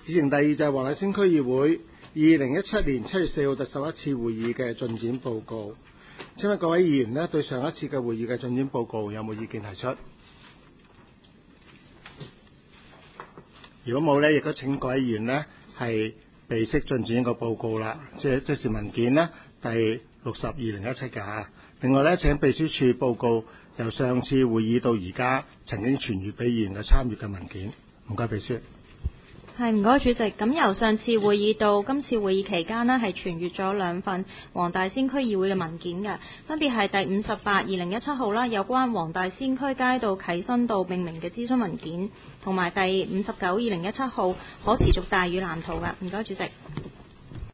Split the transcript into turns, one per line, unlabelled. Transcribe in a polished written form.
事情第二就係黃大仙區議會2017年7月4號第11次會議嘅進展報告。請問各位議員呢，對上一次嘅會議嘅進展報告有冇意見提出？如果冇呢，亦都請各位議員呢係備悉進展一個報告啦，即是文件呢第60/2017嘅。另外呢，請秘書處報告由上次會議到而家曾經傳閱俾議員嘅參與嘅文件。唔該，秘書。
係，唔該主席。咁由上次會議到今次會議期間呢，係傳閱咗2份黃大仙區議會嘅文件嘅，分別係第58/2017號啦，有關黃大仙區街道啟新道命名嘅諮詢文件，同埋第59/2017號可持續大嶼藍圖嘅。唔該主席。